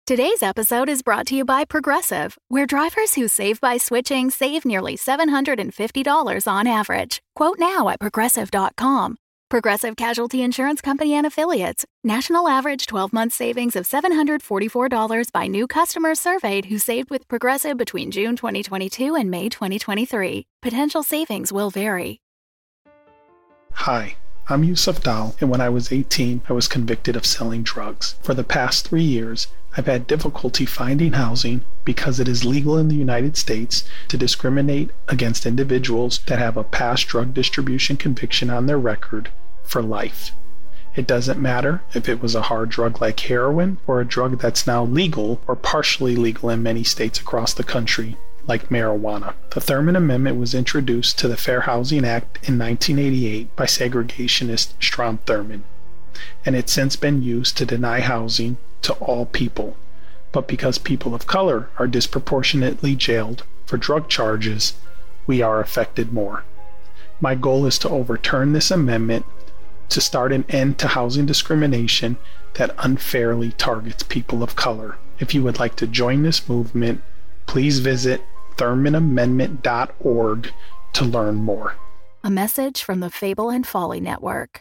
Today's episode is brought to you by Progressive, where drivers who save by switching save nearly $750 on average. Quote now at Progressive.com. Progressive Casualty Insurance Company and Affiliates. National average 12-month savings of $744 by new customers surveyed who saved with Progressive between June 2022 and May 2023. Potential savings will vary. Hi, I'm Yusuf Dal, and when I was 18, I was convicted of selling drugs. For the past 3 years, I've had difficulty finding housing because it is legal in the United States to discriminate against individuals that have a past drug distribution conviction on their record for life. It doesn't matter if it was a hard drug like heroin or a drug that's now legal or partially legal in many states across the country, like marijuana. The Thurmond Amendment was introduced to the Fair Housing Act in 1988 by segregationist Strom Thurmond, and it's since been used to deny housing to all people. But because people of color are disproportionately jailed for drug charges, we are affected more. My goal is to overturn this amendment to start an end to housing discrimination that unfairly targets people of color. If you would like to join this movement, please visit ThurmondAmendment.org to learn more. A message from the Fable and Folly Network.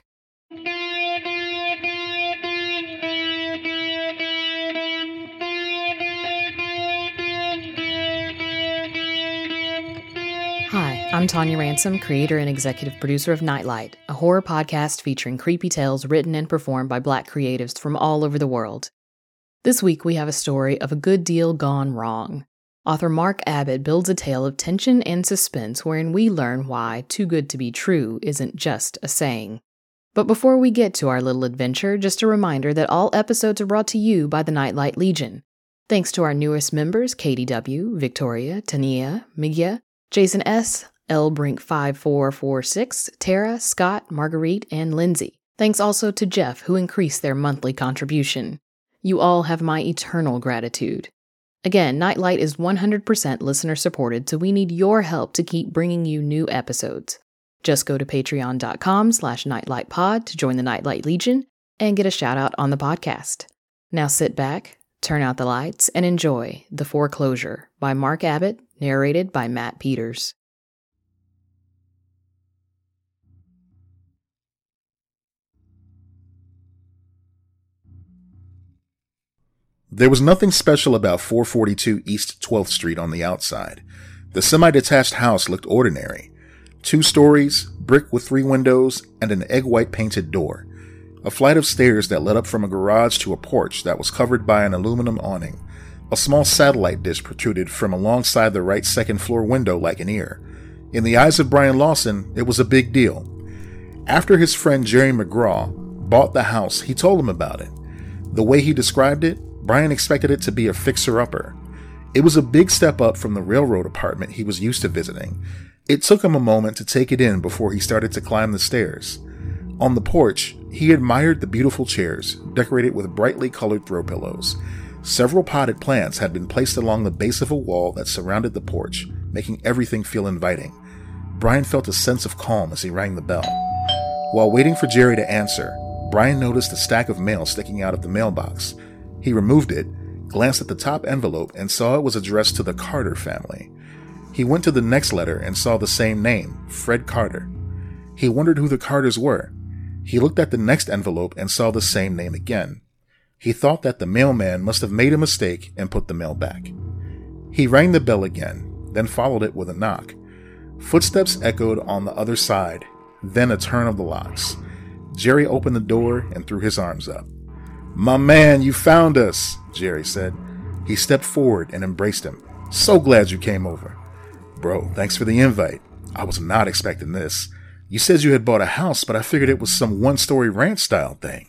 Hi, I'm Tanya Ransom, creator and executive producer of Nightlight, a horror podcast featuring creepy tales written and performed by Black creatives from all over the world. This week we have a story of a good deal gone wrong. Author Mark Abbott builds a tale of tension and suspense wherein we learn why too good to be true isn't just a saying. But before we get to our little adventure, just a reminder that all episodes are brought to you by the Nightlight Legion. Thanks to our newest members, Katie W., Victoria, Tania, Migya, Jason S., L. Brink 5446, Tara, Scott, Marguerite, and Lindsay. Thanks also to Jeff, who increased their monthly contribution. You all have my eternal gratitude. Again, Nightlight is 100% listener-supported, so we need your help to keep bringing you new episodes. Just go to patreon.com/nightlightpod to join the Nightlight Legion and get a shout-out on the podcast. Now sit back, turn out the lights, and enjoy The Foreclosure by Mark Abbott, narrated by Matt Peters. There was nothing special about 442 East 12th Street on the outside. The semi-detached house looked ordinary. 2 stories, brick with 3 windows, and an egg-white painted door. A flight of stairs that led up from a garage to a porch that was covered by an aluminum awning. A small satellite dish protruded from alongside the right second-floor window like an ear. In the eyes of Brian Lawson, it was a big deal. After his friend Jerry McGraw bought the house, he told him about it. The way he described it, Brian expected it to be a fixer-upper. It was a big step up from the railroad apartment he was used to visiting. It took him a moment to take it in before he started to climb the stairs. On the porch, he admired the beautiful chairs, decorated with brightly colored throw pillows. Several potted plants had been placed along the base of a wall that surrounded the porch, making everything feel inviting. Brian felt a sense of calm as he rang the bell. While waiting for Jerry to answer, Brian noticed a stack of mail sticking out of the mailbox. He removed it, glanced at the top envelope, and saw it was addressed to the Carter family. He went to the next letter and saw the same name, Fred Carter. He wondered who the Carters were. He looked at the next envelope and saw the same name again. He thought that the mailman must have made a mistake and put the mail back. He rang the bell again, then followed it with a knock. Footsteps echoed on the other side, then a turn of the locks. Jerry opened the door and threw his arms up. "My man, you found us," Jerry said. He stepped forward and embraced him. "So glad you came over." "Bro, thanks for the invite. I was not expecting this. You said you had bought a house, but I figured it was some one-story ranch-style thing."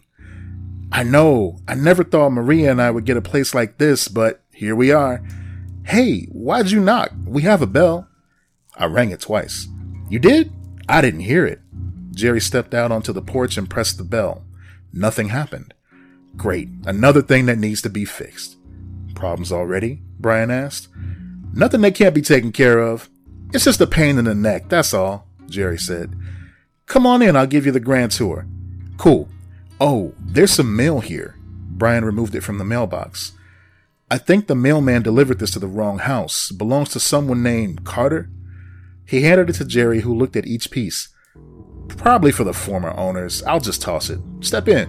"I know. I never thought Maria and I would get a place like this, but here we are." "Hey, why'd you knock? We have a bell." "I rang it twice." "You did? I didn't hear it." Jerry stepped out onto the porch and pressed the bell. Nothing happened. "Great. Another thing that needs to be fixed." "Problems already?" Brian asked. "Nothing that can't be taken care of. It's just a pain in the neck, that's all," Jerry said. "Come on in, I'll give you the grand tour." "Cool. Oh, there's some mail here." Brian removed it from the mailbox. I think the mailman delivered this to the wrong house. Belongs to someone named Carter. He handed it to Jerry, who looked at each piece. Probably for the former owners. I'll just toss it. Step in.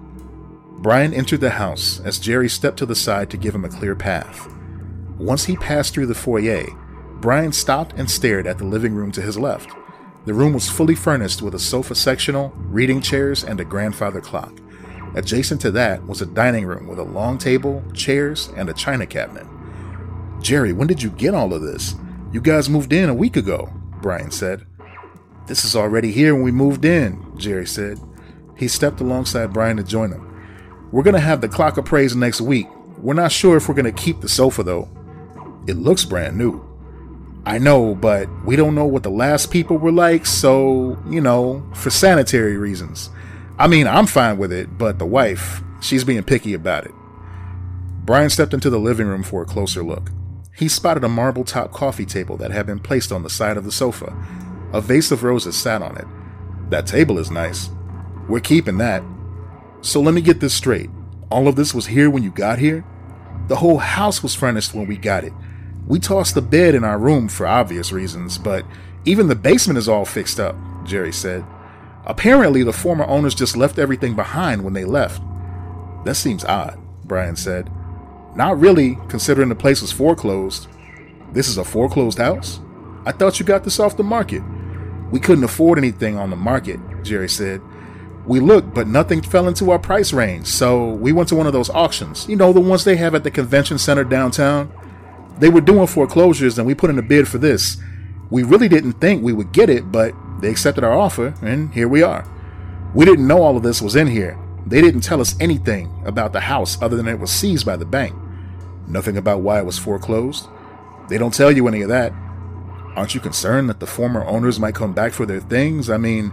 Brian entered the house as Jerry stepped to the side to give him a clear path. Once he passed through the foyer, Brian stopped and stared at the living room to his left. The room was fully furnished with a sofa sectional, reading chairs, and a grandfather clock. Adjacent to that was a dining room with a long table, chairs, and a china cabinet. Jerry, when did you get all of this? You guys moved in a week ago, Brian said. This is already here when we moved in, Jerry said. He stepped alongside Brian to join him. We're going to have the clock appraised next week. We're not sure if we're going to keep the sofa, though. It looks brand new. I know, but we don't know what the last people were like, so, for sanitary reasons. I mean, I'm fine with it, but the wife, she's being picky about it. Brian stepped into the living room for a closer look. He spotted a marble-top coffee table that had been placed on the side of the sofa. A vase of roses sat on it. That table is nice. We're keeping that. So let me get this straight. All of this was here when you got here? The whole house was furnished when we got it. We tossed the bed in our room for obvious reasons, but even the basement is all fixed up, Jerry said. Apparently, the former owners just left everything behind when they left. That seems odd, Brian said. Not really, considering the place was foreclosed. This is a foreclosed house? I thought you got this off the market. We couldn't afford anything on the market, Jerry said. We looked, but nothing fell into our price range, so we went to one of those auctions. The ones they have at the convention center downtown. They were doing foreclosures, and we put in a bid for this. We really didn't think we would get it, but they accepted our offer, and here we are. We didn't know all of this was in here. They didn't tell us anything about the house other than it was seized by the bank. Nothing about why it was foreclosed. They don't tell you any of that. Aren't you concerned that the former owners might come back for their things? I mean,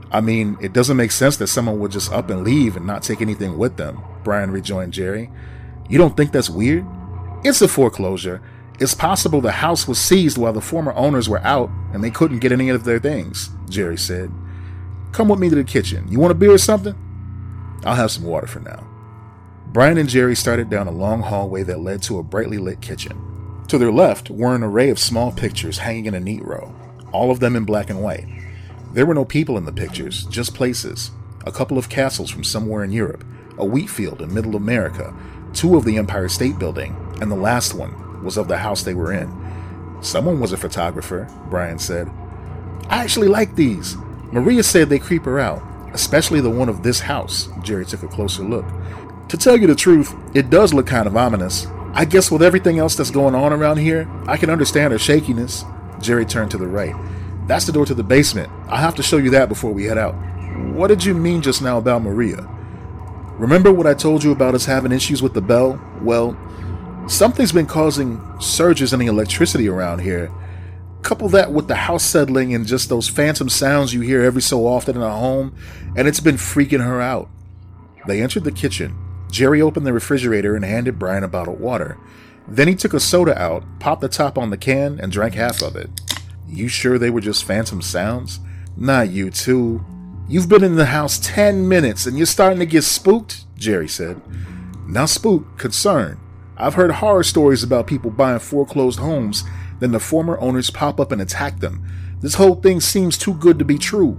it doesn't make sense that someone would just up and leave and not take anything with them, Brian rejoined Jerry. You don't think that's weird? It's a foreclosure. It's possible the house was seized while the former owners were out and they couldn't get any of their things, Jerry said. Come with me to the kitchen. You want a beer or something? I'll have some water for now. Brian and Jerry started down a long hallway that led to a brightly lit kitchen. To their left were an array of small pictures hanging in a neat row, all of them in black and white. There were no people in the pictures, just places. A couple of castles from somewhere in Europe, a wheat field in Middle America, 2 of the Empire State Building, and the last one was of the house they were in. Someone was a photographer, Brian said. I actually like these. Maria said they creep her out, especially the one of this house. Jerry took a closer look. To tell you the truth, it does look kind of ominous. I guess with everything else that's going on around here, I can understand her shakiness. Jerry turned to the right. That's the door to the basement. I'll have to show you that before we head out. What did you mean just now about Maria? Remember what I told you about us having issues with the bell? Well, something's been causing surges in the electricity around here. Couple that with the house settling and just those phantom sounds you hear every so often in a home, and it's been freaking her out. They entered the kitchen. Jerry opened the refrigerator and handed Brian a bottle of water. Then he took a soda out, popped the top on the can, and drank half of it. You sure they were just phantom sounds? Not you too. You've been in the house 10 minutes and you're starting to get spooked, Jerry said. Not spooked, concerned. I've heard horror stories about people buying foreclosed homes, then the former owners pop up and attack them. This whole thing seems too good to be true.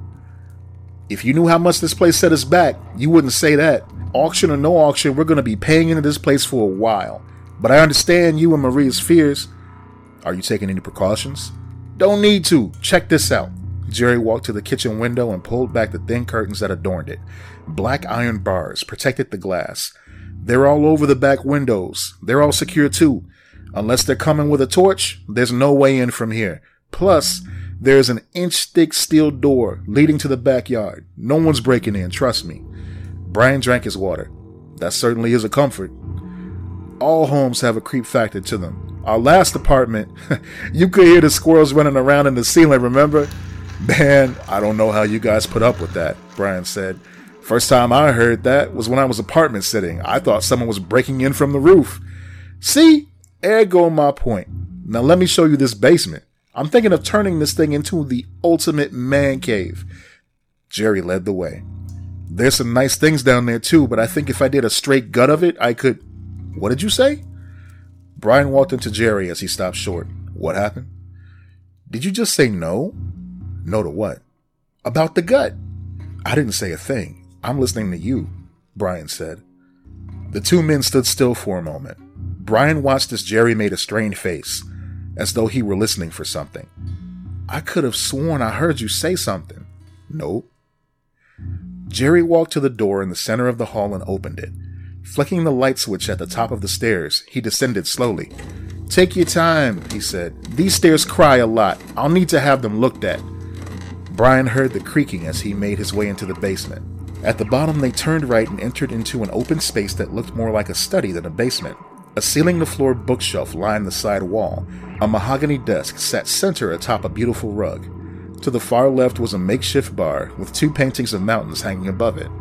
If you knew how much this place set us back, you wouldn't say that. Auction or no auction, we're going to be paying into this place for a while. But I understand you and Maria's fears. Are you taking any precautions? Don't need to. Check this out. Jerry walked to the kitchen window and pulled back the thin curtains that adorned it. Black iron bars protected the glass. They're all over the back windows. They're all secure too. Unless they're coming with a torch, there's no way in from here. Plus, there's an inch-thick steel door leading to the backyard. No one's breaking in, trust me. Brian drank his water. That certainly is a comfort. All homes have a creep factor to them. Our last apartment, you could hear the squirrels running around in the ceiling, remember? Man, I don't know how you guys put up with that, Brian said. First time I heard that was when I was apartment sitting. I thought someone was breaking in from the roof. See? Ergo my point. Now let me show you this basement. I'm thinking of turning this thing into the ultimate man cave. Jerry led the way. There's some nice things down there too, but I think if I did a straight gut of it, I could... What did you say? Brian walked into Jerry as he stopped short. What happened? Did you just say no? No to what? About the gut. I didn't say a thing. I'm listening to you, Brian said. The two men stood still for a moment. Brian watched as Jerry made a strained face, as though he were listening for something. I could have sworn I heard you say something. Nope. Jerry walked to the door in the center of the hall and opened it. Flicking the light switch at the top of the stairs, he descended slowly. Take your time, he said. These stairs cry a lot. I'll need to have them looked at. Brian heard the creaking as he made his way into the basement. At the bottom, they turned right and entered into an open space that looked more like a study than a basement. A ceiling-to-floor bookshelf lined the side wall. A mahogany desk sat center atop a beautiful rug. To the far left was a makeshift bar with 2 paintings of mountains hanging above it.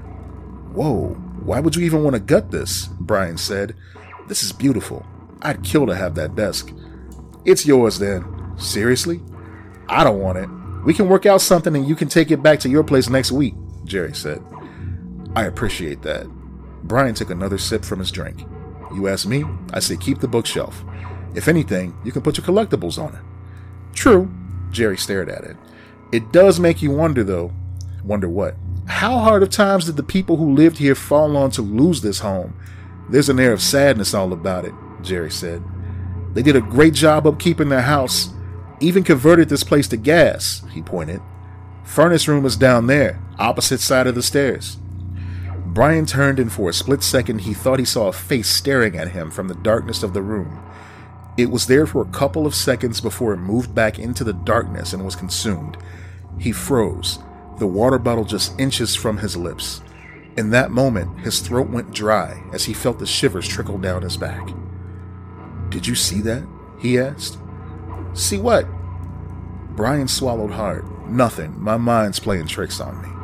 Whoa, why would you even want to gut this? Brian said. This is beautiful. I'd kill to have that desk. It's yours then. Seriously? I don't want it. We can work out something and you can take it back to your place next week, Jerry said. I appreciate that. Brian took another sip from his drink. You ask me, I say keep the bookshelf. If anything, you can put your collectibles on it. True, Jerry stared at it. It does make you wonder, though. Wonder what? How hard of times did the people who lived here fall on to lose this home? There's an air of sadness all about it, Jerry said. They did a great job upkeeping their house. Even converted this place to gas, he pointed. Furnace room is down there, opposite side of the stairs. Brian turned, and for a split second he thought he saw a face staring at him from the darkness of the room. It was there for a couple of seconds before it moved back into the darkness and was consumed. He froze, the water bottle just inches from his lips. In that moment, his throat went dry as he felt the shivers trickle down his back. Did you see that? He asked. See what? Brian swallowed hard. Nothing. My mind's playing tricks on me.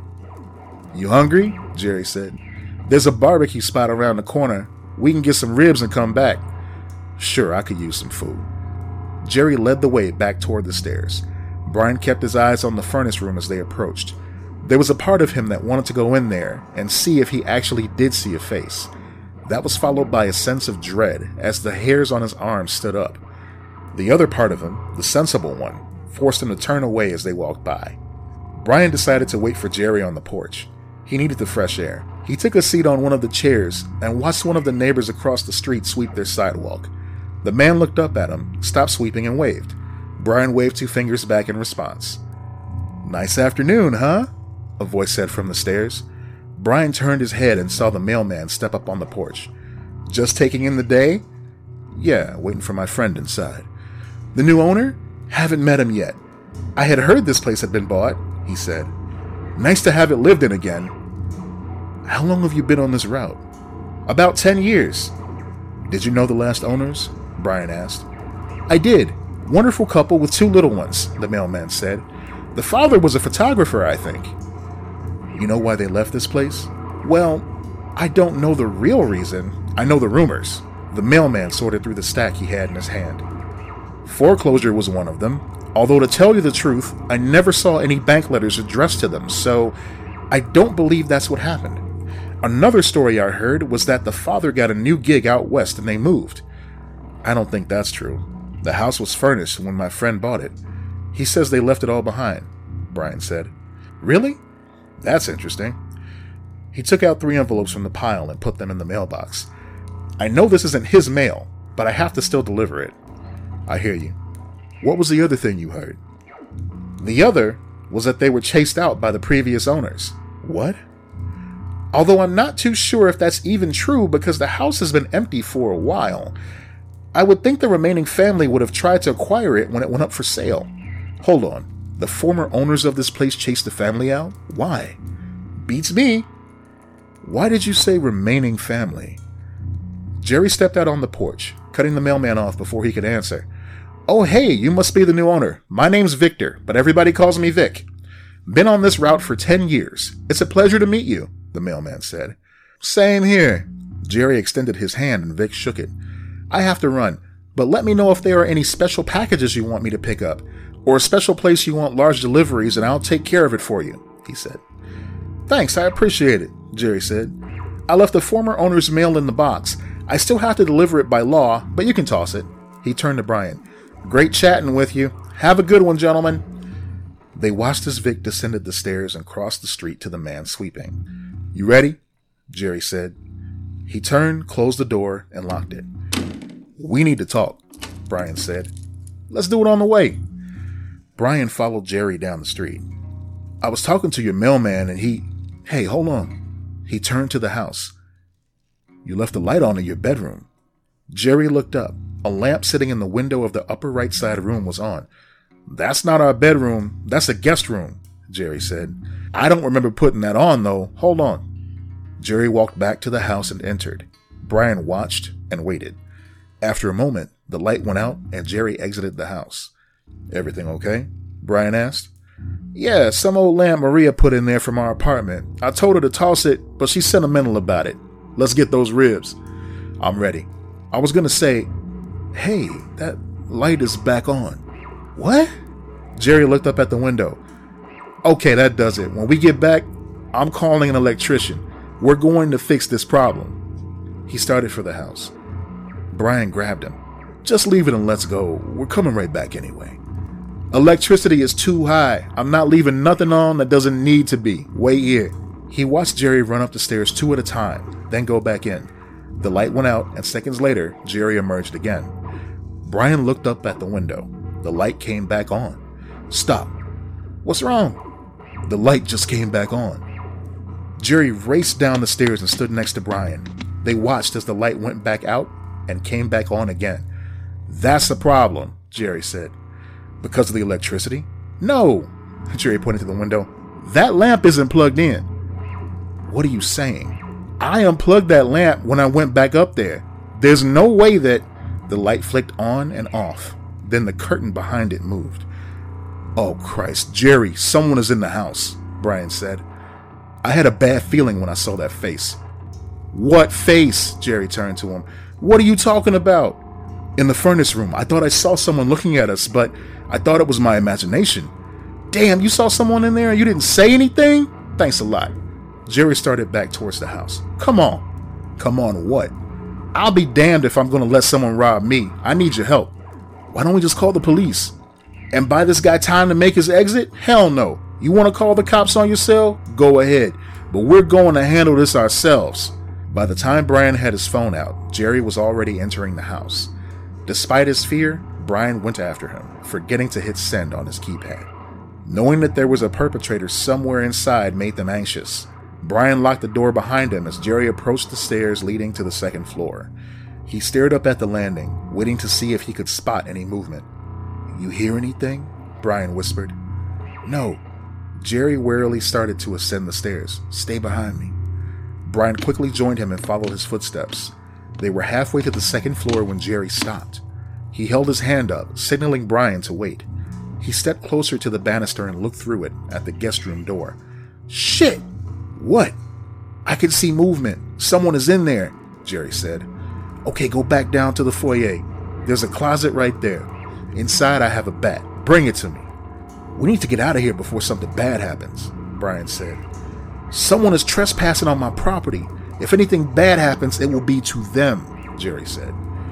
You hungry? Jerry said. There's a barbecue spot around the corner. We can get some ribs and come back. Sure, I could use some food. Jerry led the way back toward the stairs. Brian kept his eyes on the furnace room as they approached. There was a part of him that wanted to go in there and see if he actually did see a face. That was followed by a sense of dread as the hairs on his arms stood up. The other part of him, the sensible one, forced him to turn away as they walked by. Brian decided to wait for Jerry on the porch. He needed the fresh air. He took a seat on one of the chairs and watched one of the neighbors across the street sweep their sidewalk. The man looked up at him, stopped sweeping, and waved. Brian waved 2 fingers back in response. Nice afternoon, huh? A voice said from the stairs. Brian turned his head and saw the mailman step up on the porch. Just taking in the day? Yeah, waiting for my friend inside. The new owner? Haven't met him yet. I had heard this place had been bought, he said. Nice to have it lived in again. How long have you been on this route? About 10 years. Did you know the last owners? Brian asked. I did. Wonderful couple with 2 little ones, the mailman said. The father was a photographer, I think. You know why they left this place? Well, I don't know the real reason. I know the rumors. The mailman sorted through the stack he had in his hand. Foreclosure was one of them, although to tell you the truth, I never saw any bank letters addressed to them, so I don't believe that's what happened. Another story I heard was that the father got a new gig out west and they moved. I don't think that's true. The house was furnished when my friend bought it. He says they left it all behind, Brian said. Really? That's interesting. He took out 3 envelopes from the pile and put them in the mailbox. I know this isn't his mail, but I have to still deliver it. I hear you. What was the other thing you heard? The other was that they were chased out by the previous owners. What? Although I'm not too sure if that's even true because the house has been empty for a while. I would think the remaining family would have tried to acquire it when it went up for sale. Hold on. The former owners of this place chased the family out? Why? Beats me. Why did you say remaining family? Jerry stepped out on the porch, cutting the mailman off before he could answer. Oh, hey, you must be the new owner. My name's Victor, but everybody calls me Vic. Been on this route for 10 years. It's a pleasure to meet you, the mailman said. Same here. Jerry extended his hand and Vic shook it. I have to run, but let me know if there are any special packages you want me to pick up, or a special place you want large deliveries and I'll take care of it for you, he said. Thanks, I appreciate it, Jerry said. I left the former owner's mail in the box. I still have to deliver it by law, but you can toss it. He turned to Brian. Great chatting with you. Have a good one, gentlemen. They watched as Vic descended the stairs and crossed the street to the man sweeping. You ready? Jerry said. He turned, closed the door, and locked it. We need to talk, Brian said. Let's do it on the way. Brian followed Jerry down the street. I was talking to your mailman and Hey, hold on. He turned to the house. You left the light on in your bedroom. Jerry looked up. A lamp sitting in the window of the upper right side room was on. That's not our bedroom. That's a guest room, Jerry said. I don't remember putting that on, though. Hold on. Jerry walked back to the house and entered. Brian watched and waited. After a moment, the light went out and Jerry exited the house. Everything okay? Brian asked. Yeah, some old lamp Maria put in there from our apartment. I told her to toss it, but she's sentimental about it. Let's get those ribs. I'm ready. I was going to say, hey, that light is back on. What? Jerry looked up at the window. Okay, that does it. When we get back, I'm calling an electrician. We're going to fix this problem. He started for the house. Brian grabbed him. Just leave it and let's go. We're coming right back anyway. Electricity is too high. I'm not leaving nothing on that doesn't need to be. Wait here. He watched Jerry run up the stairs 2 at a time, then go back in. The light went out, and seconds later, Jerry emerged again. Brian looked up at the window. The light came back on. Stop. What's wrong? The light just came back on. Jerry raced down the stairs and stood next to Brian. They watched as the light went back out and came back on again. That's the problem, Jerry said. Because of the electricity? No, Jerry pointed to the window. That lamp isn't plugged in. What are you saying? I unplugged that lamp when I went back up there. There's no way that... The light flicked on and off. Then the curtain behind it moved. Oh, Christ, Jerry, someone is in the house, Brian said. I had a bad feeling when I saw that face. What face? Jerry turned to him. What are you talking about? In the furnace room, I thought I saw someone looking at us, but I thought it was my imagination. Damn, you saw someone in there and you didn't say anything? Thanks a lot. Jerry started back towards the house. Come on. Come on what? I'll be damned if I'm going to let someone rob me. I need your help. Why don't we just call the police? And buy this guy time to make his exit? Hell no. You want to call the cops on yourself? Go ahead. But we're going to handle this ourselves. By the time Brian had his phone out, Jerry was already entering the house. Despite his fear, Brian went after him, forgetting to hit send on his keypad. Knowing that there was a perpetrator somewhere inside made them anxious. Brian locked the door behind him as Jerry approached the stairs leading to the second floor. He stared up at the landing, waiting to see if he could spot any movement. You hear anything? Brian whispered. No. Jerry warily started to ascend the stairs. Stay behind me. Brian quickly joined him and followed his footsteps. They were halfway to the second floor when Jerry stopped. He held his hand up, signaling Brian to wait. He stepped closer to the banister and looked through it at the guest room door. Shit! What? I can see movement. Someone is in there, Jerry said. Okay, go back down to the foyer. There's a closet right there. Inside I have a bat. Bring it to me. We need to get out of here before something bad happens, Brian said. Someone is trespassing on my property. If anything bad happens, it will be to them, Jerry said.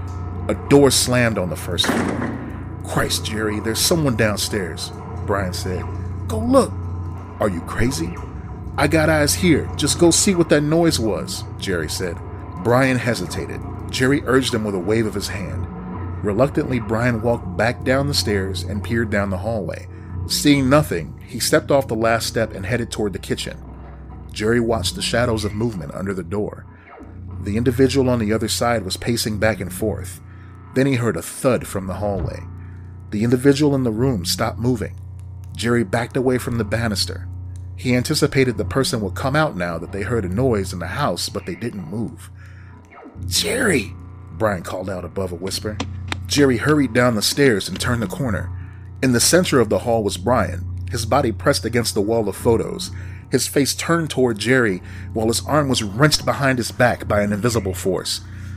A door slammed on the first floor. Christ, Jerry, there's someone downstairs, Brian said. Go look. Are you crazy? I got eyes here. Just go see what that noise was, Jerry said. Brian hesitated. Jerry urged him with a wave of his hand. Reluctantly, Brian walked back down the stairs and peered down the hallway. Seeing nothing, he stepped off the last step and headed toward the kitchen. Jerry watched the shadows of movement under the door. The individual on the other side was pacing back and forth. Then he heard a thud from the hallway. The individual in the room stopped moving. Jerry backed away from the banister. He anticipated the person would come out now that they heard a noise in the house, but they didn't move. Jerry! Brian called out above a whisper. Jerry hurried down the stairs and turned the corner. In the center of the hall was Brian, his body pressed against the wall of photos. His face turned toward Jerry, while his arm was wrenched behind his back by an invisible force.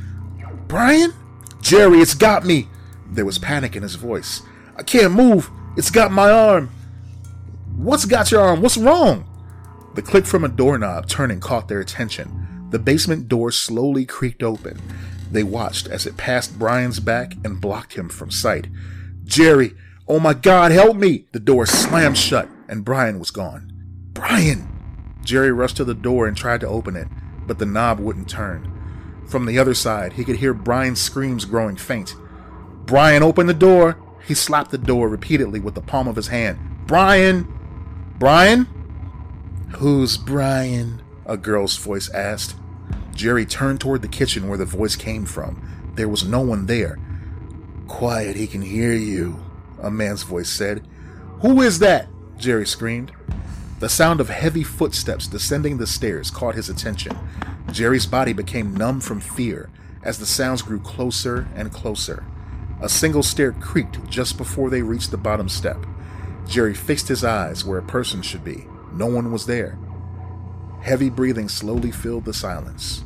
Brian? Jerry, it's got me! There was panic in his voice. I can't move! It's got my arm! What's got your arm? What's wrong? The click from a doorknob turning caught their attention. The basement door slowly creaked open. They watched as it passed Brian's back and blocked him from sight. "Jerry, oh my God, help me!" The door slammed shut and Brian was gone. "Brian!" Jerry rushed to the door and tried to open it, but the knob wouldn't turn. From the other side, he could hear Brian's screams growing faint. "Brian, open the door!" He slapped the door repeatedly with the palm of his hand. "Brian! Brian?" "Who's Brian?" a girl's voice asked. Jerry turned toward the kitchen where the voice came from. There was no one there. "Quiet, he can hear you," a man's voice said. "Who is that?" Jerry screamed. The sound of heavy footsteps descending the stairs caught his attention. Jerry's body became numb from fear as the sounds grew closer and closer. A single stair creaked just before they reached the bottom step. Jerry fixed his eyes where a person should be. No one was there. Heavy breathing slowly filled the silence.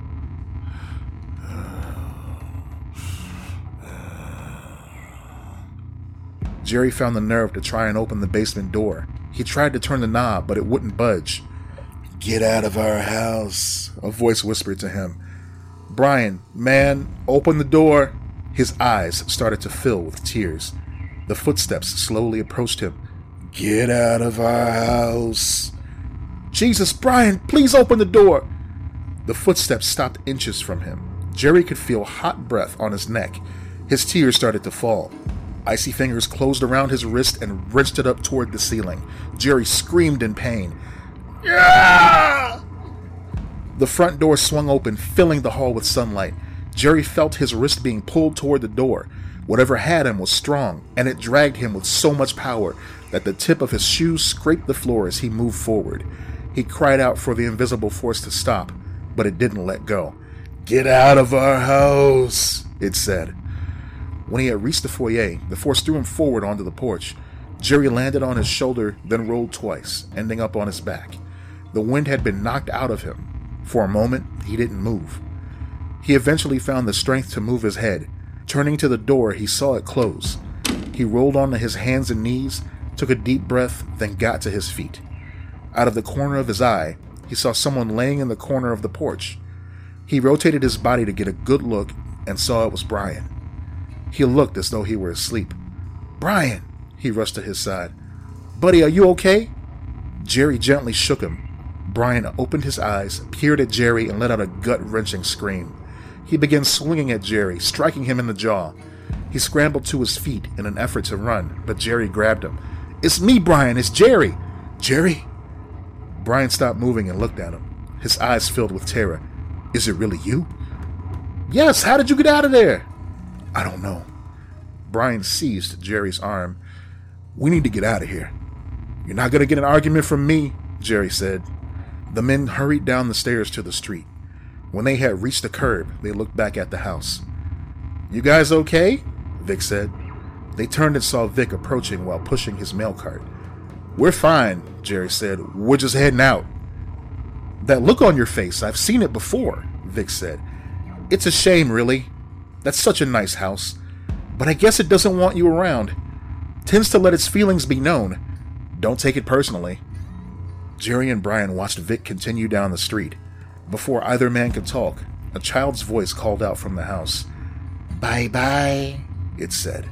Jerry found the nerve to try and open the basement door. He tried to turn the knob, but it wouldn't budge. "Get out of our house," a voice whispered to him. "Brian, man, open the door." His eyes started to fill with tears. The footsteps slowly approached him. "Get out of our house." "Jesus, Brian, please open the door." The footsteps stopped inches from him. Jerry could feel hot breath on his neck. His tears started to fall. Icy fingers closed around his wrist and wrenched it up toward the ceiling. Jerry screamed in pain. "Yeah!" The front door swung open, filling the hall with sunlight. Jerry felt his wrist being pulled toward the door. Whatever had him was strong, and it dragged him with so much power that the tip of his shoes scraped the floor as he moved forward. He cried out for the invisible force to stop, but it didn't let go. "Get out of our house," it said. When he had reached the foyer, the force threw him forward onto the porch. Jerry landed on his shoulder, then rolled twice, ending up on his back. The wind had been knocked out of him. For a moment, he didn't move. He eventually found the strength to move his head. Turning to the door, he saw it close. He rolled onto his hands and knees, took a deep breath, then got to his feet. Out of the corner of his eye, he saw someone laying in the corner of the porch. He rotated his body to get a good look and saw it was Brian. He looked as though he were asleep. "Brian!" He rushed to his side. "Buddy, are you okay?" Jerry gently shook him. Brian opened his eyes, peered at Jerry, and let out a gut-wrenching scream. He began swinging at Jerry, striking him in the jaw. He scrambled to his feet in an effort to run, but Jerry grabbed him. "It's me, Brian! It's Jerry!" "Jerry?" Brian stopped moving and looked at him. His eyes filled with terror. "Is it really you?" "Yes, how did you get out of there?" "I don't know." Brian seized Jerry's arm. "We need to get out of here." "You're not going to get an argument from me," Jerry said. The men hurried down the stairs to the street. When they had reached the curb, they looked back at the house. "You guys okay?" Vic said. They turned and saw Vic approaching while pushing his mail cart. "We're fine," Jerry said. "We're just heading out." "That look on your face, I've seen it before," Vic said. "It's a shame, really. That's such a nice house. But I guess it doesn't want you around. Tends to let its feelings be known. Don't take it personally." Jerry and Brian watched Vic continue down the street. Before either man could talk, a child's voice called out from the house. "Bye-bye," it said.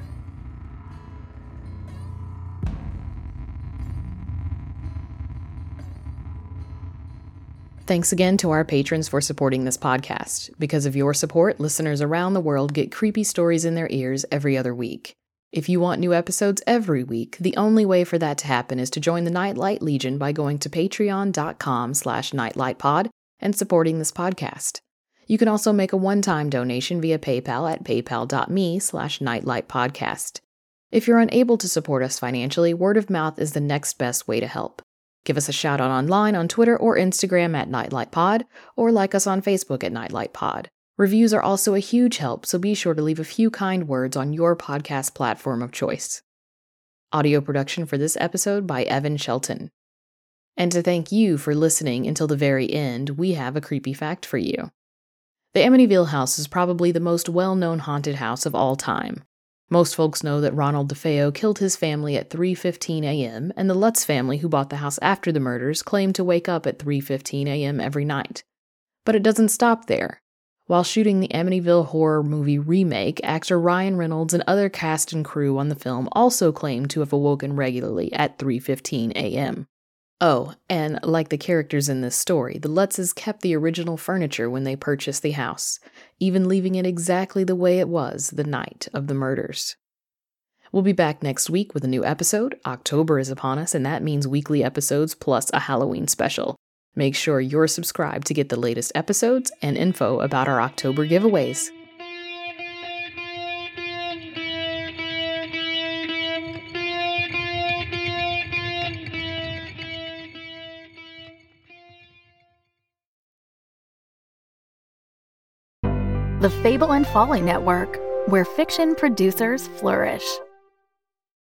Thanks again to our patrons for supporting this podcast. Because of your support, listeners around the world get creepy stories in their ears every other week. If you want new episodes every week, the only way for that to happen is to join the Nightlight Legion by going to patreon.com/nightlightpod and supporting this podcast. You can also make a one-time donation via PayPal at paypal.me/nightlightpodcast. If you're unable to support us financially, word of mouth is the next best way to help. Give us a shout out online on Twitter or Instagram at NightlightPod, or like us on Facebook at NightlightPod. Reviews are also a huge help, so be sure to leave a few kind words on your podcast platform of choice. Audio production for this episode by Evan Shelton. And to thank you for listening until the very end, we have a creepy fact for you. The Amityville house is probably the most well-known haunted house of all time. Most folks know that Ronald DeFeo killed his family at 3:15 a.m., and the Lutz family, who bought the house after the murders, claimed to wake up at 3:15 a.m. every night. But it doesn't stop there. While shooting the Amityville Horror movie remake, actor Ryan Reynolds and other cast and crew on the film also claimed to have awoken regularly at 3:15 a.m. Oh, and like the characters in this story, the Lutzes kept the original furniture when they purchased the house, even leaving it exactly the way it was the night of the murders. We'll be back next week with a new episode. October is upon us, and that means weekly episodes plus a Halloween special. Make sure you're subscribed to get the latest episodes and info about our October giveaways. The Fable and Folly Network, where fiction producers flourish.